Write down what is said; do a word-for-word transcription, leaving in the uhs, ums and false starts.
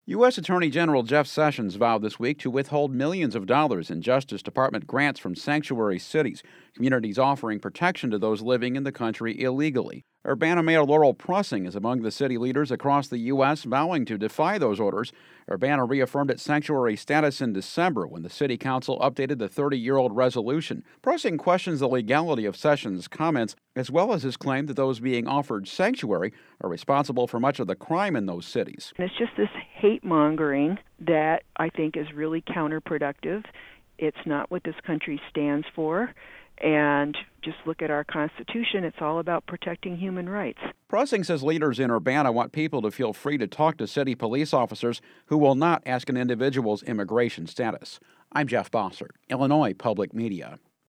U S. Attorney General Jeff Sessions vowed this week to withhold millions of dollars in Justice Department grants from sanctuary cities, communities offering protection to those living in the country illegally. Urbana Mayor Laurel Prussing is among the city leaders across the U S vowing to defy those orders. Urbana reaffirmed its sanctuary status in December when the city council updated the thirty-year-old resolution. Prussing questions the legality of Sessions' comments, as well as his claim that those being offered sanctuary are responsible for much of the crime in those cities. It's just this hate-mongering that I think is really counterproductive. It's not what this country stands for. And just look at our Constitution. It's all about protecting human rights. Prussing says leaders in Urbana want people to feel free to talk to city police officers who will not ask an individual's immigration status. I'm Jeff Bossert, Illinois Public Media.